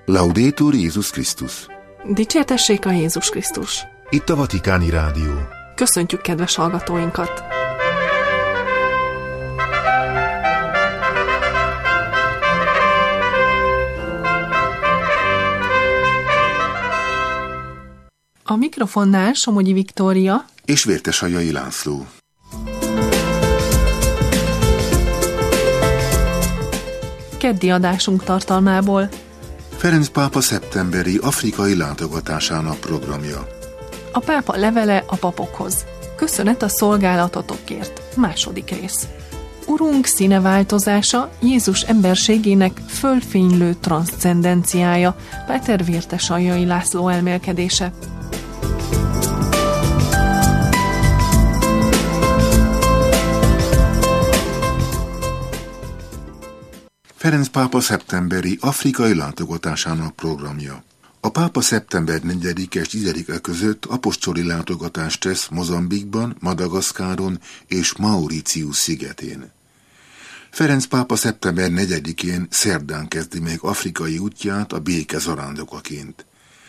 Laudetur Jézus Krisztus. Dicsértessék a Jézus Krisztus. Itt a Vatikáni Rádió. Köszöntjük kedves hallgatóinkat! A mikrofonnál Somogyi Viktória és Vértesajai László. Keddi adásunk tartalmából. Ferenc pápa szeptemberi afrikai látogatásának programja. A pápa levele a papokhoz. Köszönet a szolgálatotokért. Második rész. Urunk színeváltozása, Jézus emberségének fölfénylő transzcendenciája. Péter Vértesajai László elmélkedése. Ferenc pápa szeptemberi afrikai látogatásának programja. A pápa szeptember 4 és 10 között apostoli látogatást tesz Mozambikban, Madagaszkáron és Mauritius szigetén. Ferenc pápa szeptember 4-én szerdán kezdi meg afrikai útját a béke zarándokaként.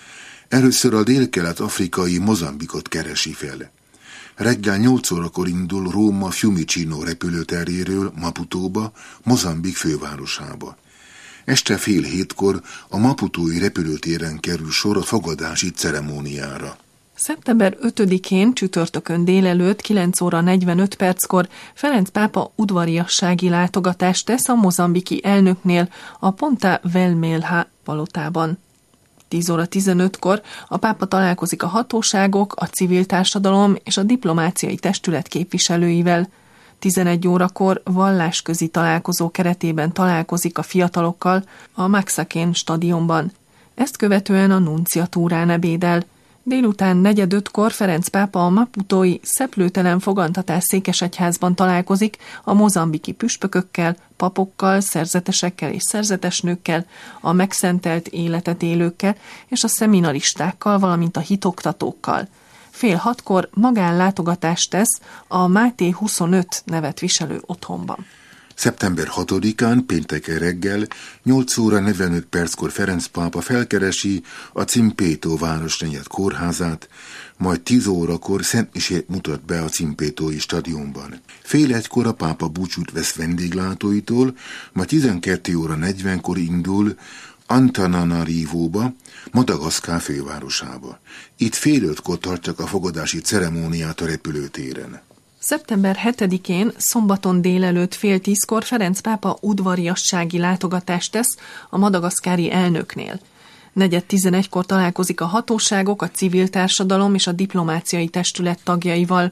Először a délkelet-afrikai Mozambikot keresi fel. Reggel 8 órakor indul Róma Fiumicino repülőteréről Maputóba, Mozambik fővárosába. Este 6:30 a maputói repülőtéren kerül sor a fogadási ceremóniára. Szeptember 5-én csütörtökön délelőtt 9 óra 45 perckor Ferenc pápa udvariassági látogatást tesz a mozambiki elnöknél a Ponta Velmelha palotában. 10 óra 15-kor a pápa találkozik a hatóságok, a civil társadalom és a diplomáciai testület képviselőivel. 11 órakor vallásközi találkozó keretében találkozik a fiatalokkal a Maxakén stadionban. Ezt követően a nunciatúrán ebédel. Délután 4:45-kor Ferenc pápa a maputói Szeplőtelen fogantatás székesegyházban találkozik a mozambiki püspökökkel, papokkal, szerzetesekkel és szerzetesnőkkel, a megszentelt életet élőkkel és a szeminaristákkal, valamint a hitoktatókkal. 5:30 magánlátogatást tesz a Máté 25 nevet viselő otthonban. Szeptember 6-án, pénteken reggel, 8 óra 45 perckor Ferenc pápa felkeresi a Cimpétó városnegyed kórházát, majd 10 órakor szentmisét mutat be a Cimpétói stadionban. 12:30 a pápa búcsút vesz vendéglátóitól, majd 12 óra 40-kor indul Antananarivóba, Madagaszkár fővárosába. Itt 4:30 tartják a fogadási ceremóniát a repülőtéren. Szeptember 7-én, szombaton délelőtt 9:30 Ferenc pápa udvariassági látogatást tesz a madagaszkári elnöknél. 4:11 találkozik a hatóságok, a civil társadalom és a diplomáciai testület tagjaival.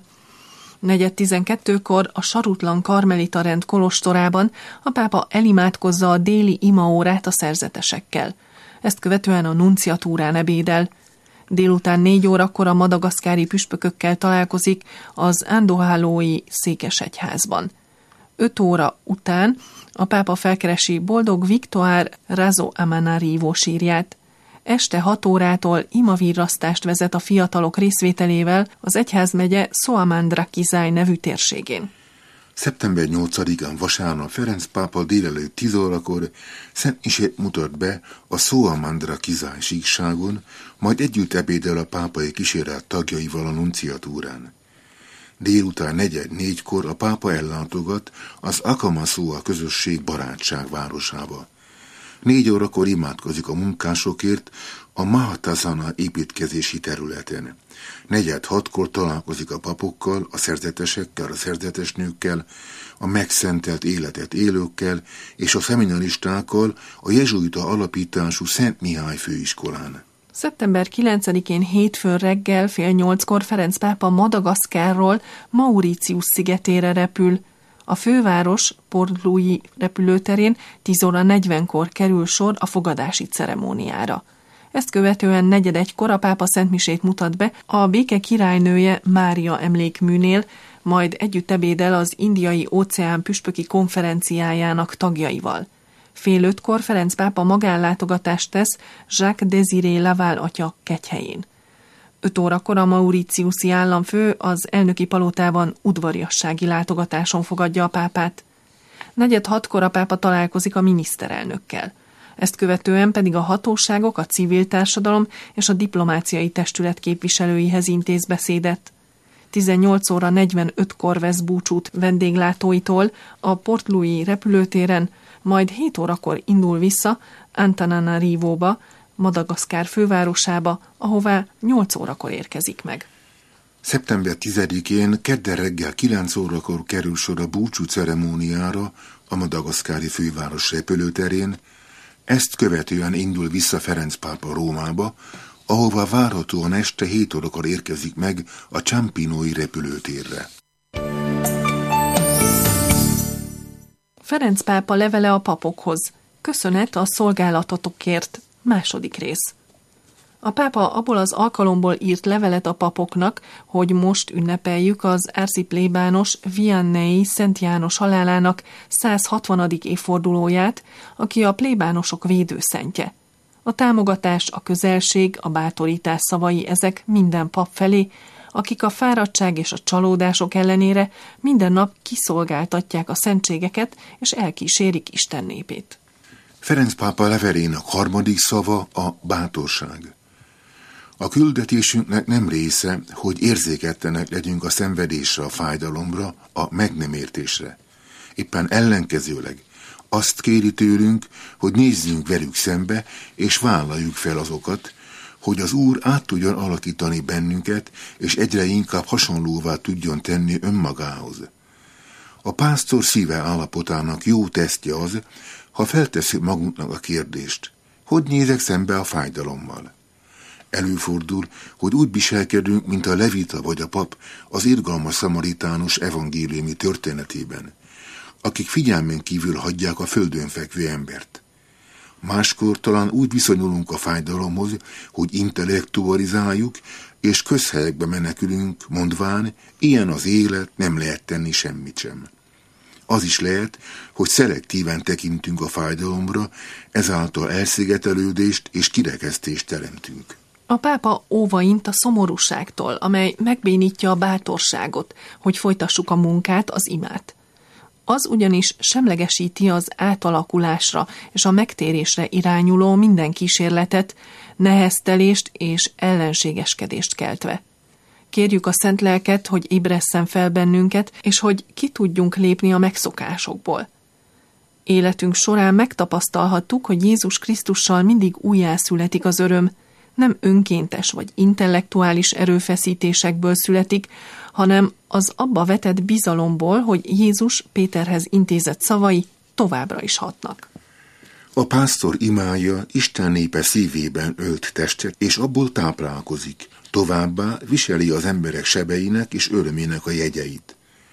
4:12 a Sarutlan Karmelita rend kolostorában a pápa elimádkozza a déli imaórát a szerzetesekkel. Ezt követően a nunciatúrán ebédel. Délután 4 órakor a madagaszkári püspökökkel találkozik az Andohálói székesegyházban. 5 óra után a pápa felkeresi Boldog Viktor Razo Amanarivo sírját. Este 6 órától imavirrasztást vezet a fiatalok részvételével az egyházmegye Soamandra-Kizály nevű térségén. Szeptember 8-án vasárnap Ferenc pápa délelőtt 10 órakor szentmisét mutat be a Soamandra-Kizály síkságon, majd együtt ebédel a pápai kíséret tagjaival a nunciatúrán. Délután 4:04 a pápa ellátogat az Akamaszoa közösség barátság városába. 4 órakor imádkozik a munkásokért a Mahatazana építkezési területen. 4:06 találkozik a papokkal, a szerzetesekkel, a szerzetesnőkkel, a megszentelt életet élőkkel és a szeminaristákkal a jezsuita alapítású Szent Mihály főiskolán. Szeptember 9-én hétfőn reggel 7:30 Ferenc pápa Madagaszkárról Mauritius szigetére repül. A főváros Port Louis repülőterén 10 óra 40-kor kerül sor a fogadási ceremóniára. Ezt követően 4:01 a pápa szentmisét mutat be a béke királynője Mária emlékműnél, majd együtt ebédel az indiai óceán püspöki konferenciájának tagjaival. 4:05 Ferenc pápa magánlátogatást tesz Jacques Désiré Laval atya kegyhelyén. 5 órakor a mauritiusi államfő az elnöki palotában udvariassági látogatáson fogadja a pápát. 4:06 a pápa találkozik a miniszterelnökkel. Ezt követően pedig a hatóságok, a civil társadalom és a diplomáciai testület képviselőihez intéz beszédet. 18 óra 45-kor vesz búcsút vendéglátóitól a Port Louis repülőtéren, majd 7 órakor indul vissza Antananarivóba, Madagaszkár fővárosába, ahová 8 órakor érkezik meg. Szeptember 10-én kedden reggel 9 órakor kerül sor a búcsú ceremóniára a madagaszkári főváros repülőterén, ezt követően indul vissza Ferenc pápa Rómába, ahova várhatóan este 7 órakor érkezik meg a Ciampinoi repülőtérre. Ferenc pápa levele a papokhoz. Köszönet a szolgálatotokért. Második rész. A pápa abból az alkalomból írt levelet a papoknak, hogy most ünnepeljük az arciplébános Vianney Szent János halálának 160. évfordulóját, aki a plébánosok védőszentje. A támogatás, a közelség, a bátorítás szavai ezek minden pap felé, akik a fáradtság és a csalódások ellenére minden nap kiszolgáltatják a szentségeket és elkísérik Isten népét. Ferenc pápa levelének harmadik szava a bátorság. A küldetésünknek nem része, hogy érzéketlenek legyünk a szenvedésre, a fájdalomra, a meg nem értésre. Éppen ellenkezőleg azt kéri tőlünk, hogy nézzünk velük szembe, és vállaljuk fel azokat, hogy az Úr át tudjon alakítani bennünket, és egyre inkább hasonlóvá tudjon tenni önmagához. A pásztor szíve állapotának jó tesztje az, ha feltesszük magunknak a kérdést, hogy nézek szembe a fájdalommal. Előfordul, hogy úgy viselkedünk, mint a levita vagy a pap az irgalmas szamaritánus evangéliumi történetében, akik figyelmen kívül hagyják a földön fekvő embert. Máskor talán úgy viszonyulunk a fájdalomhoz, hogy intellektualizáljuk, és közhelyekbe menekülünk, mondván, ilyen az élet, nem lehet tenni semmit sem. Az is lehet, hogy szelektíven tekintünk a fájdalomra, ezáltal elszigetelődést és kirekesztést teremtünk. A pápa óvaint a szomorúságtól, amely megbénítja a bátorságot, hogy folytassuk a munkát, az imát. Az ugyanis semlegesíti az átalakulásra és a megtérésre irányuló minden kísérletet, neheztelést és ellenségeskedést keltve. Kérjük a Szent Lelket, hogy ébresszen fel bennünket, és hogy ki tudjunk lépni a megszokásokból. Életünk során megtapasztalhattuk, hogy Jézus Krisztussal mindig újjászületik az öröm, nem önkéntes vagy intellektuális erőfeszítésekből születik, hanem az abba vetett bizalomból, hogy Jézus Péterhez intézett szavai továbbra is hatnak. A pásztor imája Isten népe szívében ölt testet, és abból táplálkozik, továbbá viseli az emberek sebeinek és örömének a jegyeit.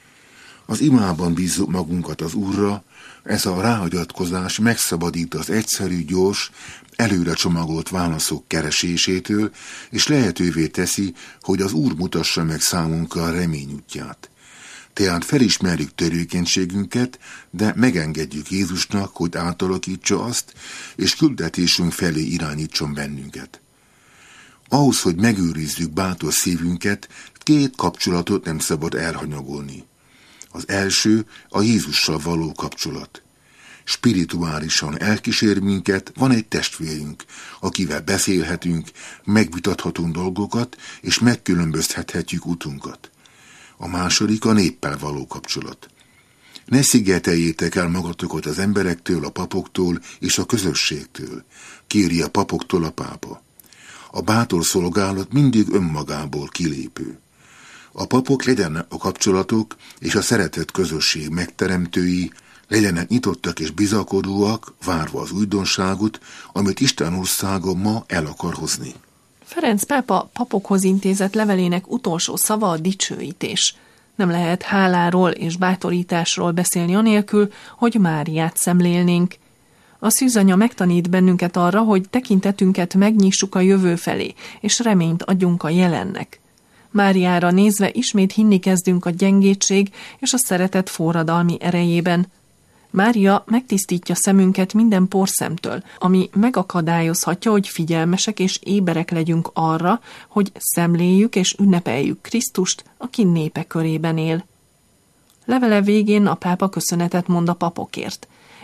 Az imában bízzuk magunkat az Úrra, ez a ráhagyatkozás megszabadít az egyszerű, gyors, előre csomagolt válaszok keresésétől, és lehetővé teszi, hogy az Úr mutassa meg számunkra a remény útját. Tehát felismerjük törőkenységünket, de megengedjük Jézusnak, hogy átalakítsa azt, és küldetésünk felé irányítson bennünket. Ahhoz, hogy megőrizzük bátor szívünket, 2 kapcsolatot nem szabad elhanyagolni. Az első a Jézussal való kapcsolat. Spirituálisan elkísér minket, van egy testvérünk, akivel beszélhetünk, megvitathatunk dolgokat, és megkülönböztethetjük utunkat. A második a néppel való kapcsolat. Ne szigeteljétek el magatokat az emberektől, a papoktól és a közösségtől, kéri a papoktól a pápa. A bátor szolgálat mindig önmagából kilépő. A papok legyenek a kapcsolatok és a szeretett közösség megteremtői, legyenek nyitottak és bizakodóak, várva az újdonságot, amit Isten országa ma el akar hozni. Ferenc pápa papokhoz intézett levelének utolsó szava a dicsőítés. Nem lehet háláról és bátorításról beszélni anélkül, hogy Máriát szemlélnénk. A szűzanya megtanít bennünket arra, hogy tekintetünket megnyissuk a jövő felé, és reményt adjunk a jelennek. Máriára nézve ismét hinni kezdünk a gyengétség és a szeretet forradalmi erejében. Mária megtisztítja szemünket minden porszemtől, ami megakadályozhatja, hogy figyelmesek és éberek legyünk arra, hogy szemléljük és ünnepeljük Krisztust, aki népe körében él. Levele végén a pápa köszönetet mond a papokért.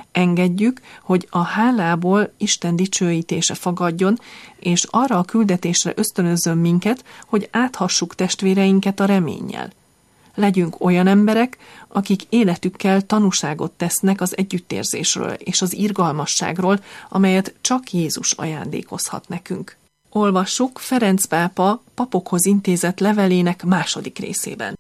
Engedjük, hogy a hálából Isten dicsőítése fagadjon, és arra a küldetésre ösztönözzön minket, hogy áthassuk testvéreinket a reménnyel. Legyünk olyan emberek, akik életükkel tanúságot tesznek az együttérzésről és az irgalmasságról, amelyet csak Jézus ajándékozhat nekünk. Olvassuk Ferenc pápa papokhoz intézett levelének 2. részében.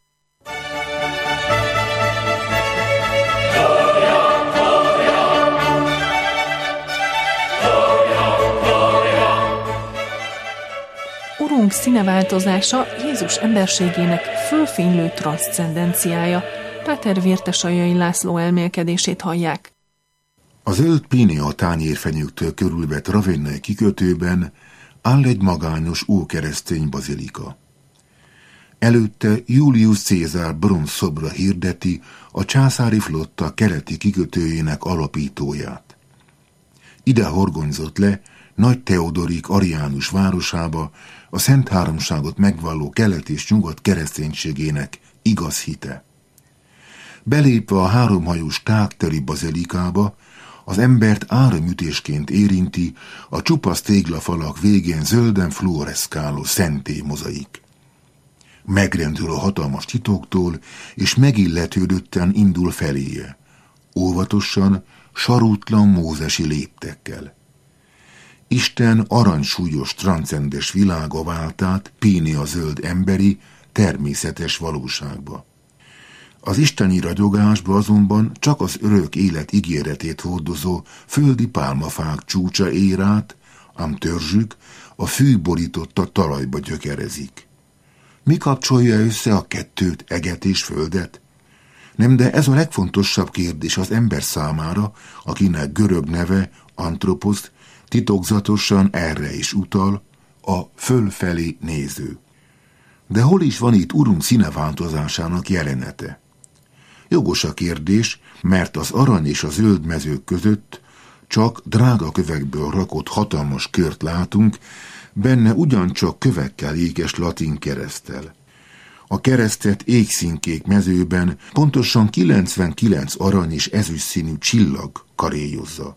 Urunk színeváltozása Jézus emberségének fölfénylő transzcendenciája. Páter Vértesajai László elmélkedését hallják. Az zöld Pinea tányérfenyőktől körülvett ravennai kikötőben áll egy magányos ókeresztény bazilika. Előtte Julius Cézár bronzszobra hirdeti a császári flotta keleti kikötőjének alapítóját. Ide horgonyzott le Nagy Teodorik Ariánus városába a Szent Háromságot megvalló kelet és nyugat kereszténységének igaz hite. Belépve a háromhajós tágteli bazilikába, az embert áramütésként érinti a csupasz téglafalak végén zölden fluoreszkáló szentély mozaik. Megrendül a hatalmas titoktól, és megilletődötten indul feléje, óvatosan, sarútlan mózesi léptekkel. Isten aranysúlyos transzendes világa vált át Pinea zöld emberi, természetes valóságba. Az isteni ragyogásba azonban csak az örök élet ígéretét hordozó földi pálmafák csúcsa ér át, ám törzsük a fű borította talajba gyökerezik. Mi kapcsolja össze a kettőt, eget és földet? Nem, de ez a legfontosabb kérdés az ember számára, akinek görög neve, antroposz, titokzatosan erre is utal, a fölfelé néző. De hol is van itt Urunk színeváltozásának jelenete? Jogos a kérdés, mert az arany és a zöld mezők között csak drága kövekből rakott hatalmas kört látunk, benne ugyancsak kövekkel ékes latin kereszttel. A keresztet égszínkék mezőben pontosan 99 arany és ezüst színű csillag karélyozza.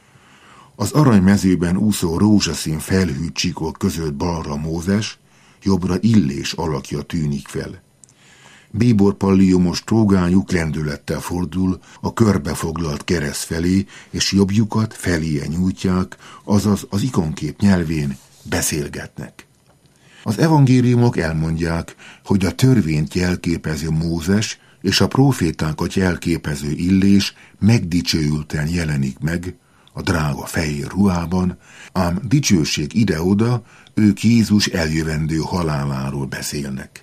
Az aranymezőben úszó rózsaszín felhű csíkok között balra Mózes, jobbra Illés alakja tűnik fel. Bíborpalliumos trógájuk lendülettel fordul a körbefoglalt kereszt felé, és jobbjukat feléje nyújtják, azaz az ikonkép nyelvén beszélgetnek. Az evangéliumok elmondják, hogy a törvényt jelképező Mózes és a prófétákat jelképező Illés megdicsőülten jelenik meg, a drága fehér ruhában, ám dicsőség ide-oda, ők Jézus eljövendő haláláról beszélnek.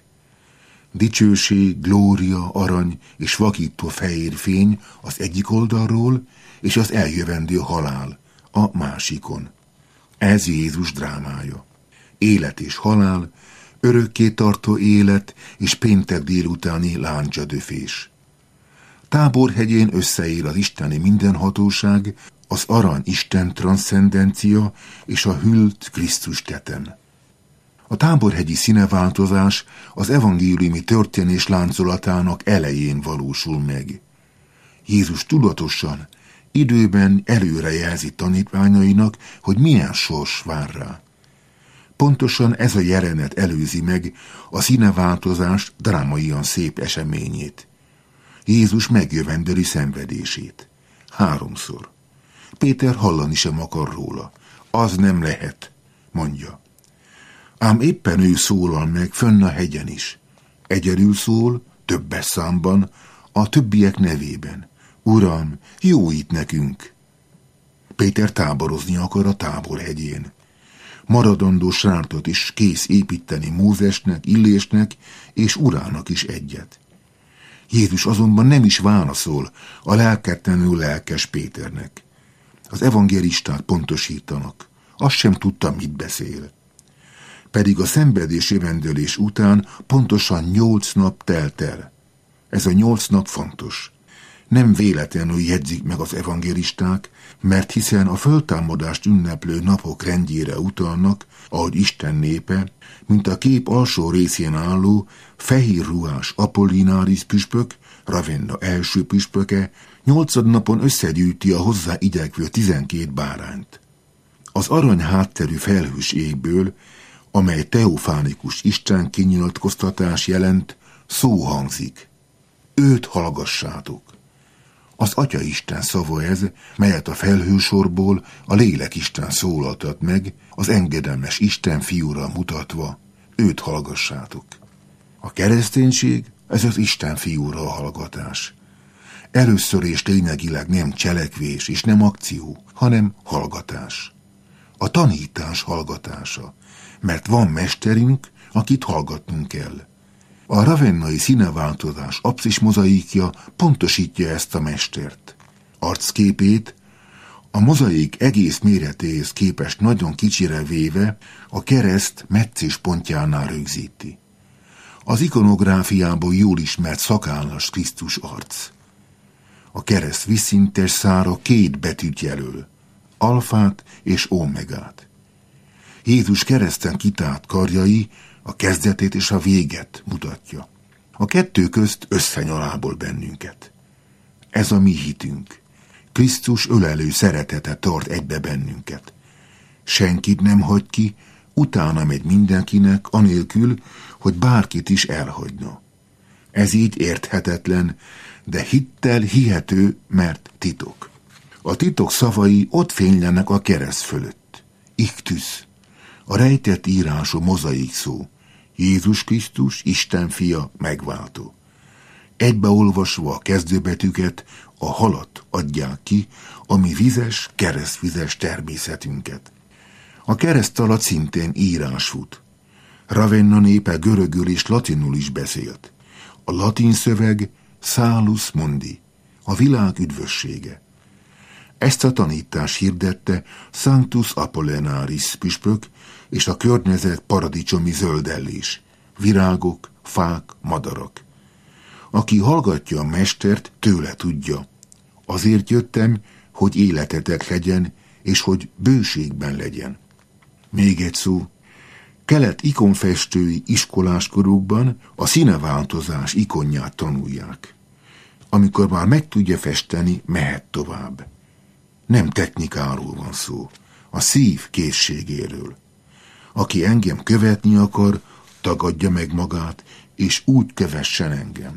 Dicsőség, glória, arany és vakító fehér fény az egyik oldalról, és az eljövendő halál a másikon. Ez Jézus drámája. Élet és halál, örökké tartó élet és péntek délutáni láncsadöfés. Táborhegyén összeér az isteni mindenhatóság, az arany Isten transzcendencia és a hűlt Krisztus teten. A táborhegyi színeváltozás az evangéliumi történés láncolatának elején valósul meg. Jézus tudatosan, időben előrejelzi tanítványainak, hogy milyen sors vár rá. Pontosan ez a jelenet előzi meg a színeváltozás drámaian szép eseményét. Jézus megjövendeli szenvedését. 3-szor. Péter hallani sem akar róla. Az nem lehet, mondja. Ám éppen ő szólal meg fönn a hegyen is. Egyedül szól, többes számban, a többiek nevében. Uram, jó itt nekünk! Péter táborozni akar a Táborhegyén. Maradandó srátot is kész építeni Mózesnek, Illésnek és urának is egyet. Jézus azonban nem is válaszol a lelketlenül lelkes Péternek. Az evangélisták pontosítanak. Azt sem tudta, mit beszél. Pedig a szenvedés jövendőlés után pontosan 8 nap telt el. Ez a 8 nap fontos. Nem véletlenül jegyzik meg az evangélisták, mert hiszen a föltámadást ünneplő napok rendjére utalnak, ahogy Isten népe, mint a kép alsó részén álló, fehér ruhás Apollináris püspök, Ravenna első püspöke 8. napon összegyűjti a hozzá igyekvő 12 bárányt. Az arany hátterű felhős égből, amely teofánikus Isten kinyilatkoztatás jelent, szó hangzik. Őt hallgassátok. Az Atyaisten szava ez, melyet a felhősorból a Lélekisten szólaltat meg, az engedelmes Isten fiúra mutatva. Őt hallgassátok. A kereszténység, ez az Isten fiúra a hallgatás. Először és lényegileg nem cselekvés és nem akció, hanem hallgatás. A tanítás hallgatása, mert van mesterünk, akit hallgatnunk kell. A ravennai színeváltozás apszis mozaikja pontosítja ezt a mestert. Arcképét a mozaik egész méretéhez képest nagyon kicsire véve a kereszt metszés pontjánál rögzíti. Az ikonográfiából jól ismert szakállas Krisztus arc. A kereszt vízszintes szára 2 betűt jelöl, alfát és omegát. Jézus kereszten kitárt karjai a kezdetét és a véget mutatja. A 2 közt összenyalából bennünket. Ez a mi hitünk. Krisztus ölelő szeretete tart egybe bennünket. Senkit nem hagy ki, utána megy mindenkinek, anélkül, hogy bárkit is elhagyna. Ez így érthetetlen, de hittel hihető, mert titok. A titok szavai ott fénylenek a kereszt fölött. Iktusz, a rejtett írású mozaik szó. Jézus Krisztus, Isten fia, megváltó. Egybeolvasva a kezdőbetűket, a halat adják ki, ami vizes, keresztvizes természetünket. A kereszt alatt szintén írás fut. Ravenna népe görögül és latinul is beszélt. A latin szöveg Salus Mundi, a világ üdvössége. Ezt a tanítást hirdette Sanctus Apollinaris püspök és a környezet paradicsomi zöldellés, virágok, fák, madarak. Aki hallgatja a mestert, tőle tudja. Azért jöttem, hogy életetek legyen, és hogy bőségben legyen. Még egy szó. Kelet ikonfestői iskoláskorukban a színeváltozás ikonját tanulják. Amikor már meg tudja festeni, mehet tovább. Nem technikáról van szó, a szív készségéről. Aki engem követni akar, tagadja meg magát, és úgy kövessen engem.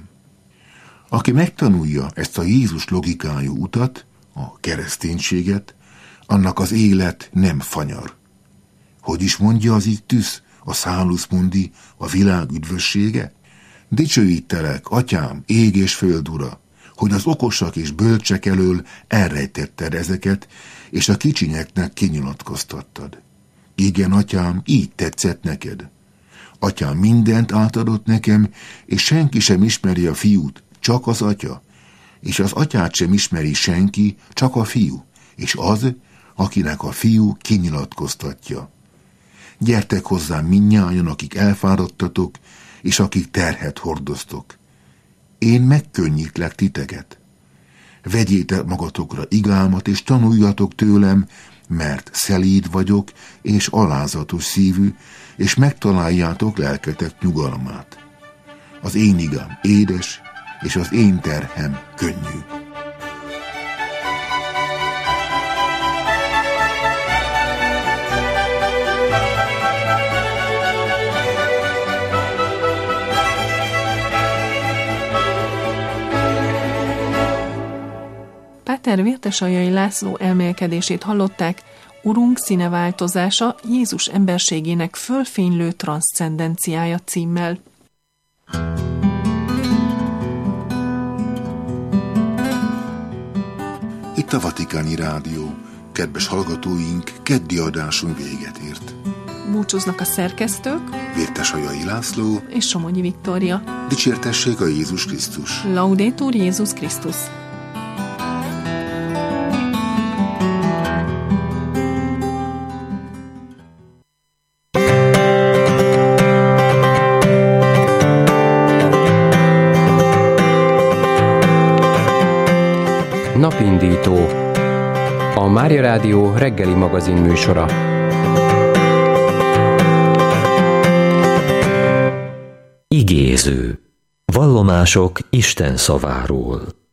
Aki megtanulja ezt a Jézus logikájú utat, a kereszténységet, annak az élet nem fanyar. Hogy is mondja az Iktusz, a Salus Mundi, a világ üdvössége? Dicsőítelek, atyám, ég és föld ura, hogy az okosak és bölcsek elől elrejtetted ezeket, és a kicsinyeknek kinyilatkoztattad. Igen, atyám, így tetszett neked. Atyám mindent átadott nekem, és senki sem ismeri a fiút, csak az atya, és az atyát sem ismeri senki, csak a fiú, és az, akinek a fiú kinyilatkoztatja. Gyertek hozzám mindnyájan, akik elfáradtatok, és akik terhet hordoztok. Én megkönnyítlek titeket. Vegyétek magatokra igámat, és tanuljatok tőlem, mert szelíd vagyok, és alázatos szívű, és megtaláljátok lelketek nyugalmát. Az én igám édes, és az én terhem könnyű. Páter Vértesaljai László elmélkedését hallották, Urunk színeváltozása Jézus emberségének fölfénylő transzcendenciája címmel. Itt a Vatikáni Rádió. Kedves hallgatóink, keddi adásunk véget ért. Búcsúznak a szerkesztők, Vértesaljai László és Somonyi Viktória. Dicsértessék a Jézus Krisztus. Laudetur Jézus Krisztus. Napindító, a Mária Rádió reggeli magazin műsora. Igéző. Vallomások Isten szaváról.